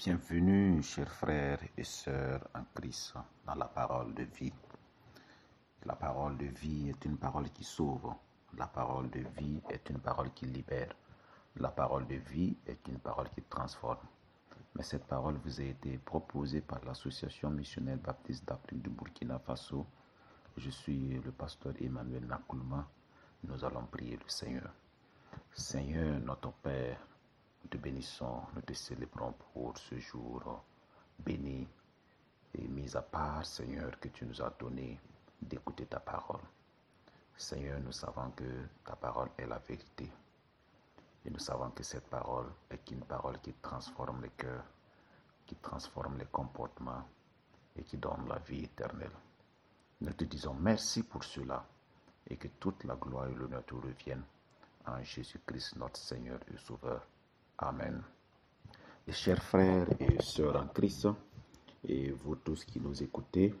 Bienvenue, chers frères et sœurs en Christ, dans la parole de vie. La parole de vie est une parole qui sauve. La parole de vie est une parole qui libère. La parole de vie est une parole qui transforme. Mais cette parole vous a été proposée par l'Association missionnaire baptiste d'Afrique du Burkina Faso. Je suis le pasteur Emmanuel Nakoulma. Nous allons prier le Seigneur. Seigneur, notre Père, nous te bénissons, nous te célébrons pour ce jour béni et mis à part, Seigneur, que tu nous as donné d'écouter ta parole. Seigneur, nous savons que ta parole est la vérité. Et nous savons que cette parole est une parole qui transforme les cœurs, qui transforme les comportements et qui donne la vie éternelle. Nous te disons merci pour cela et que toute la gloire et l'honneur te reviennent en Jésus-Christ, notre Seigneur et Sauveur. Amen. Et chers frères et sœurs en Christ, et vous tous qui nous écoutez,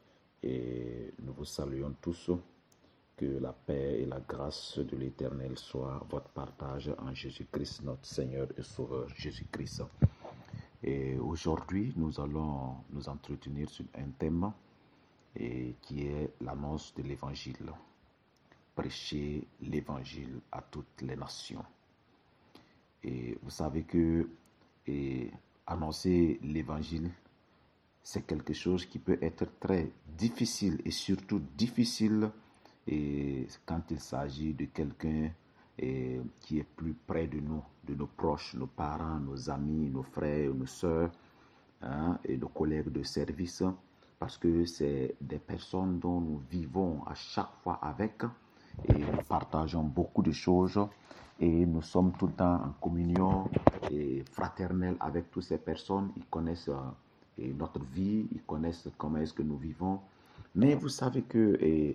et nous vous saluons tous, que la paix et la grâce de l'Éternel soient votre partage en Jésus-Christ, notre Seigneur et Sauveur, Jésus-Christ. Et aujourd'hui, nous allons nous entretenir sur un thème qui est l'annonce de l'Évangile. Prêcher l'Évangile à toutes les nations. Et vous savez que annoncer l'Évangile, c'est quelque chose qui peut être très difficile et surtout difficile quand il s'agit de quelqu'un qui est plus près de nous, de nos proches, nos parents, nos amis, nos frères, nos sœurs, et nos collègues de service, parce que c'est des personnes dont nous vivons à chaque fois avec et nous partageons beaucoup de choses et nous sommes tout le temps en communion et fraternelle avec toutes ces personnes. Ils connaissent notre vie, ils connaissent comment est-ce que nous vivons. Mais vous savez que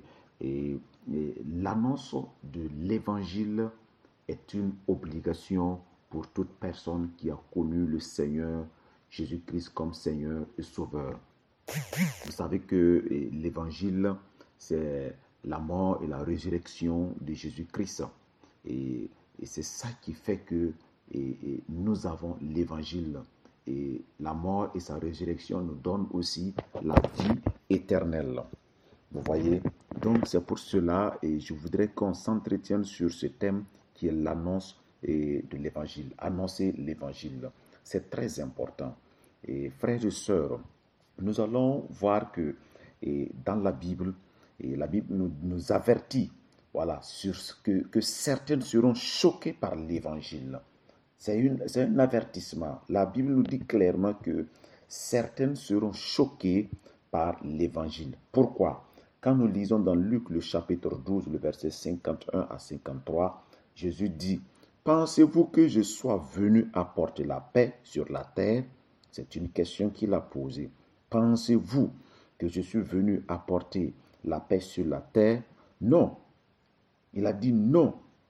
l'annonce de l'Évangile est une obligation pour toute personne qui a connu le Seigneur Jésus-Christ comme Seigneur et Sauveur. Vous savez que l'Évangile, c'est la mort et la résurrection de Jésus-Christ. Et c'est ça qui fait que nous avons l'Évangile. Et la mort et sa résurrection nous donnent aussi la vie éternelle. Vous voyez? Donc c'est pour cela et je voudrais qu'on s'entretienne sur ce thème qui est l'annonce de l'Évangile. Annoncer l'Évangile. C'est très important. Et frères et sœurs, nous allons voir que dans la Bible nous avertit sur ce que certains seront choqués par l'Évangile. C'est un avertissement. La Bible nous dit clairement que certains seront choqués par l'Évangile. Pourquoi? Quand nous lisons dans Luc le chapitre 12, le verset 51 à 53, Jésus dit « Pensez-vous que je sois venu apporter la paix sur la terre ?» C'est une question qu'il a posée. « Pensez-vous que je suis venu apporter la paix sur la terre? » Non. Il a dit non.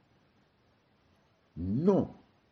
Non.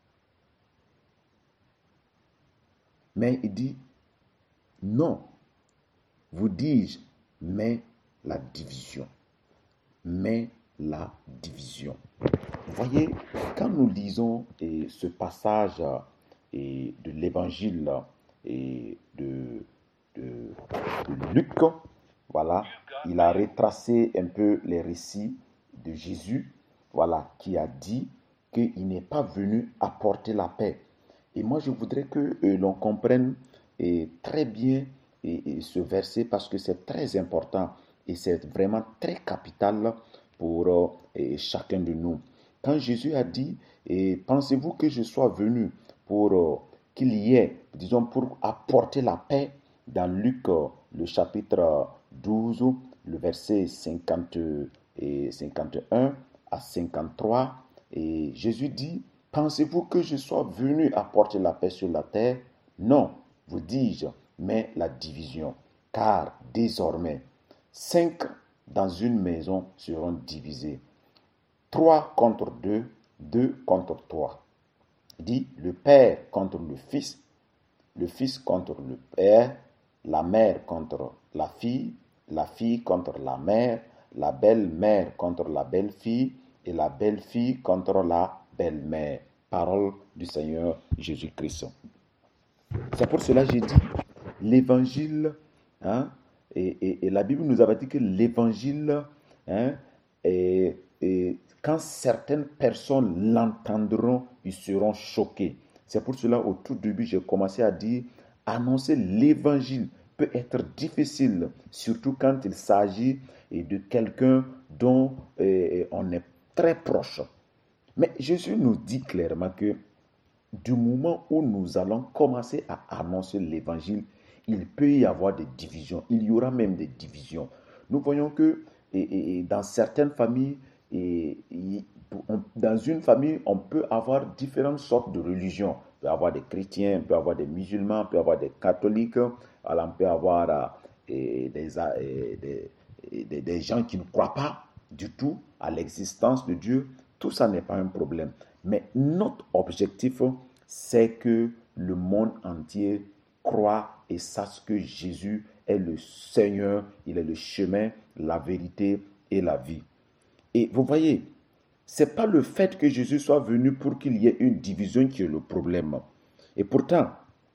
Mais il dit non. Vous dis-je, mais la division. Mais la division. Vous voyez, quand nous lisons ce passage de l'Évangile de Luc, voilà, il a retracé un peu les récits de Jésus, voilà, qui a dit qu'il n'est pas venu apporter la paix. Et moi, je voudrais que l'on comprenne très bien ce verset parce que c'est très important et c'est vraiment très capital pour chacun de nous. Quand Jésus a dit, pensez-vous que je sois venu pour qu'il y ait, disons, pour apporter la paix dans Luc, le chapitre 12, le verset 50 et 51 à 53, et Jésus dit, pensez-vous que je sois venu apporter la paix sur la terre? Non, vous dis-je, mais la division. Car désormais, 5 dans une maison seront divisés. 3 contre 2, 2 contre 3. Il dit, le père contre le fils contre le père, la mère contre la fille contre la belle-mère contre la belle-fille, et la belle-fille contre la belle-mère. Parole du Seigneur Jésus-Christ. C'est pour cela que j'ai dit, l'évangile, hein, et la Bible nous avait dit que l'évangile, hein, quand certaines personnes l'entendront, ils seront choqués. C'est pour cela, au tout début, j'ai commencé à dire, annoncer l'évangile peut être difficile, surtout quand il s'agit de quelqu'un dont on est très proche. Mais Jésus nous dit clairement que du moment où nous allons commencer à annoncer l'évangile, il peut y avoir des divisions. Il y aura même des divisions. Nous voyons que dans certaines familles, dans une famille, on peut avoir différentes sortes de religions. On peut avoir des chrétiens, on peut avoir des musulmans, on peut avoir des catholiques, alors on peut avoir des gens qui ne croient pas du tout à l'existence de Dieu. Tout ça n'est pas un problème. Mais notre objectif, c'est que le monde entier croit et sache que Jésus est le Seigneur, il est le chemin, la vérité et la vie. Et vous voyez, ce n'est pas le fait que Jésus soit venu pour qu'il y ait une division qui est le problème. Et pourtant,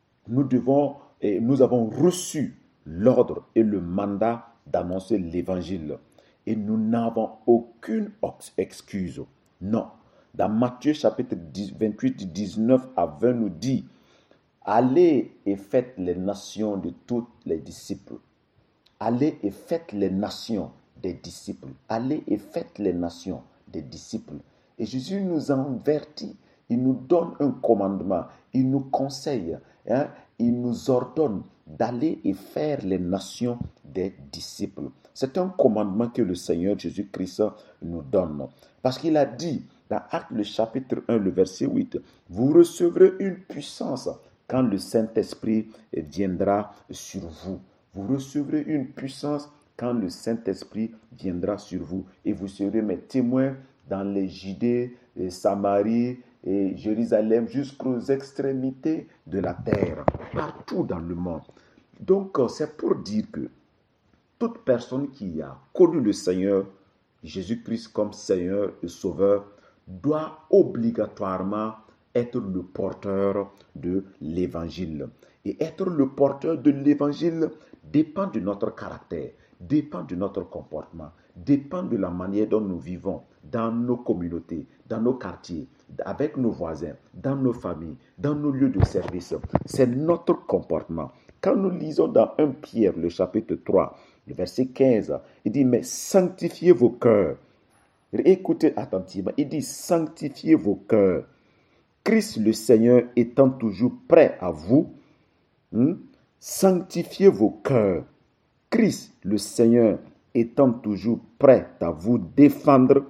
nous avons reçu l'ordre et le mandat d'annoncer l'évangile. Et nous n'avons aucune excuse. Non. Dans Matthieu chapitre 28, 19 à 20 nous dit, allez et faites les nations de tous les disciples. Allez et faites les nations des disciples. Allez et faites les nations des disciples. Et Jésus nous avertit, il nous donne un commandement, il nous conseille, il nous ordonne d'aller et faire les nations des disciples. C'est un commandement que le Seigneur Jésus-Christ nous donne. Parce qu'il a dit, dans Actes le chapitre 1, le verset 8, vous recevrez une puissance quand le Saint-Esprit viendra sur vous. Vous recevrez une puissance quand le Saint-Esprit viendra sur vous. Et vous serez mes témoins dans les Judées, les Samarie et Jérusalem jusqu'aux extrémités de la terre, partout dans le monde. Donc, c'est pour dire que toute personne qui a connu le Seigneur Jésus-Christ comme Seigneur et Sauveur doit obligatoirement être le porteur de l'Évangile. Et être le porteur de l'Évangile dépend de notre caractère, dépend de notre comportement, dépend de la manière dont nous vivons dans nos communautés, dans nos quartiers, avec nos voisins, dans nos familles, dans nos lieux de service. C'est notre comportement. Quand nous lisons dans 1 Pierre, le chapitre 3, le verset 15, il dit, mais sanctifiez vos cœurs. Écoutez attentivement, il dit, sanctifiez vos cœurs. Christ le Seigneur étant toujours prêt à vous, sanctifiez vos cœurs. Christ le Seigneur étant toujours prêt à vous défendre,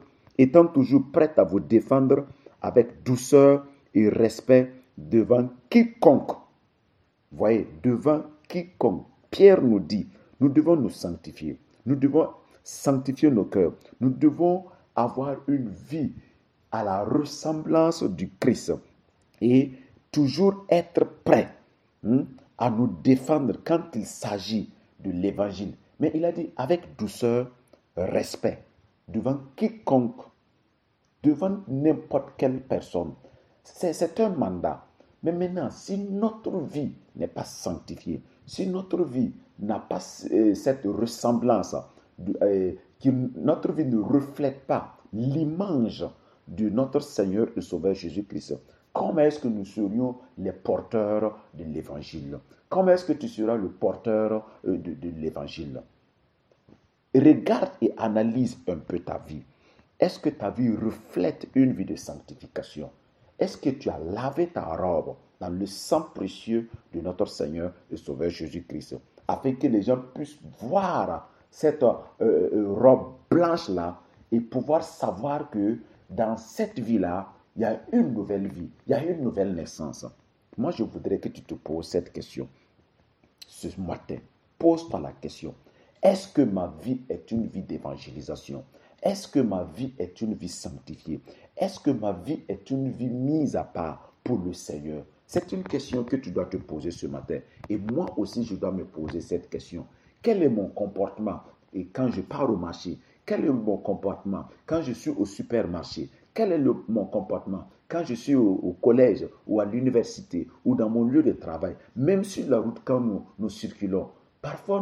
avec douceur et respect devant quiconque. Voyez, devant quiconque. Pierre nous dit, nous devons nous sanctifier. Nous devons sanctifier nos cœurs. Nous devons avoir une vie à la ressemblance du Christ et toujours être prêt à nous défendre quand il s'agit de l'évangile. Mais il a dit avec douceur, respect, devant quiconque, devant n'importe quelle personne. C'est un mandat. Mais maintenant, si notre vie n'est pas sanctifiée, si notre vie n'a pas cette ressemblance, notre vie ne reflète pas l'image de notre Seigneur et Sauveur Jésus-Christ, comment est-ce que nous serions les porteurs de l'évangile? Comment est-ce que tu seras le porteur de l'évangile? Regarde et analyse un peu ta vie. Est-ce que ta vie reflète une vie de sanctification? Est-ce que tu as lavé ta robe dans le sang précieux de notre Seigneur et Sauveur Jésus-Christ, afin que les gens puissent voir cette robe blanche-là et pouvoir savoir que dans cette vie-là, il y a une nouvelle vie, il y a une nouvelle naissance. Moi, je voudrais que tu te poses cette question ce matin. Pose-toi la question. Est-ce que ma vie est une vie d'évangélisation? Est-ce que ma vie est une vie sanctifiée? Est-ce que ma vie est une vie mise à part pour le Seigneur? C'est une question que tu dois te poser ce matin. Et moi aussi, je dois me poser cette question. Quel est mon comportement et quand je pars au marché? Quel est mon comportement quand je suis au supermarché? Quel est mon comportement quand je suis au collège ou à l'université ou dans mon lieu de travail, même sur la route quand nous circulons, parfois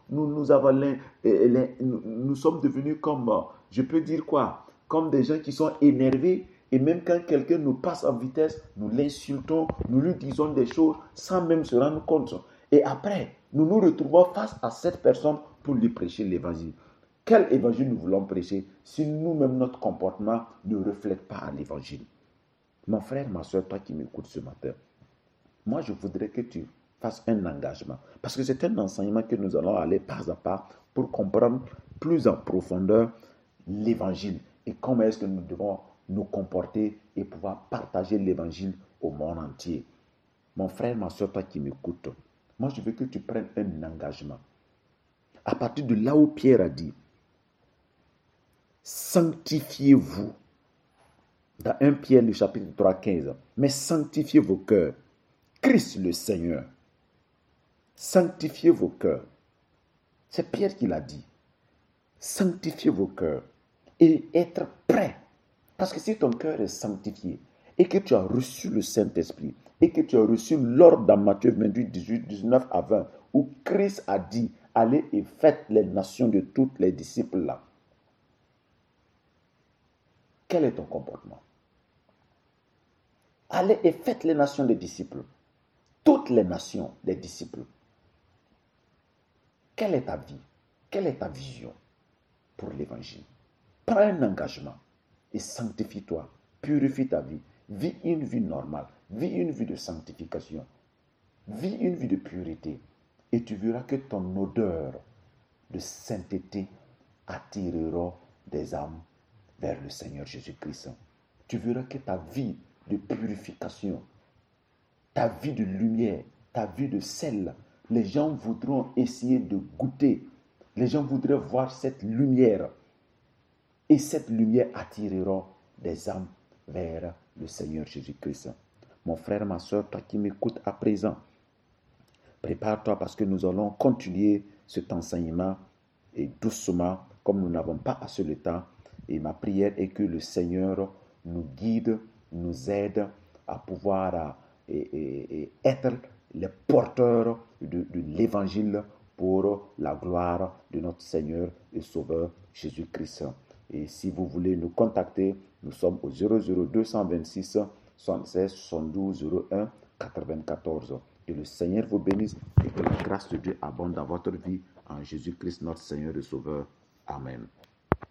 nous sommes devenus comme, je peux dire quoi, comme des gens qui sont énervés et même quand quelqu'un nous passe en vitesse, nous l'insultons, nous lui disons des choses sans même se rendre compte. Et après, nous nous retrouvons face à cette personne pour lui prêcher l'évangile. Quel évangile nous voulons prêcher si nous-mêmes notre comportement ne reflète pas l'évangile? Mon frère, ma soeur, toi qui m'écoutes ce matin, moi je voudrais que tu fasses un engagement. Parce que c'est un enseignement que nous allons aller pas à pas pour comprendre plus en profondeur l'évangile et comment est-ce que nous devons nous comporter et pouvoir partager l'évangile au monde entier. Mon frère, ma soeur, toi qui m'écoutes, moi je veux que tu prennes un engagement. À partir de là où Pierre a dit, sanctifiez-vous. Dans 1 Pierre, le chapitre 3, 15. Mais sanctifiez vos cœurs. Christ le Seigneur. Sanctifiez vos cœurs. C'est Pierre qui l'a dit. Sanctifiez vos cœurs. Et être prêt. Parce que si ton cœur est sanctifié et que tu as reçu le Saint-Esprit et que tu as reçu l'ordre dans Matthieu 28, 18, 19 à 20, où Christ a dit, allez et faites les nations de toutes les disciples là. Quel est ton comportement? Allez et faites les nations des disciples. Toutes les nations des disciples. Quelle est ta vie? Quelle est ta vision pour l'évangile? Prends un engagement et sanctifie-toi. Purifie ta vie. Vis une vie normale. Vis une vie de sanctification. Vis une vie de pureté. Et tu verras que ton odeur de sainteté attirera des âmes vers le Seigneur Jésus-Christ. Tu verras que ta vie de purification, ta vie de lumière, ta vie de sel, les gens voudront essayer de goûter. Les gens voudraient voir cette lumière. Et cette lumière attirera des âmes vers le Seigneur Jésus-Christ. Mon frère, ma soeur, toi qui m'écoutes à présent, prépare-toi parce que nous allons continuer cet enseignement et doucement, comme nous n'avons pas assez de temps. Et ma prière est que le Seigneur nous guide, nous aide à pouvoir être les porteurs de l'évangile pour la gloire de notre Seigneur et Sauveur Jésus-Christ. Et si vous voulez nous contacter, nous sommes au 00226 76 72 01 94. Que le Seigneur vous bénisse et que la grâce de Dieu abonde dans votre vie en Jésus-Christ notre Seigneur et Sauveur. Amen.